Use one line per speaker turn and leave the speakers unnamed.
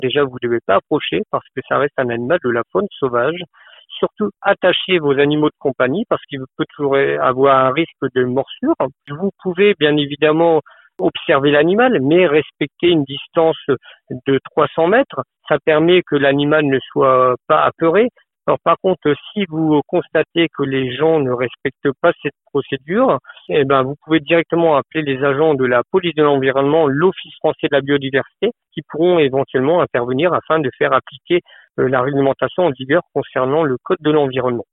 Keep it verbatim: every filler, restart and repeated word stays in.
Déjà, vous ne devez pas approcher parce que ça reste un animal de la faune sauvage. Surtout, attachez vos animaux de compagnie parce qu'il peut toujours avoir un risque de morsure. Vous pouvez bien évidemment observer l'animal, mais respecter une distance de trois cents mètres. Ça permet que l'animal ne soit pas apeuré. Alors, par contre, si vous constatez que les gens ne respectent pas cette procédure, eh ben, vous pouvez directement appeler les agents de la police de l'environnement, l'Office français de la biodiversité, qui pourront éventuellement intervenir afin de faire appliquer euh, la réglementation en vigueur concernant le code de l'environnement.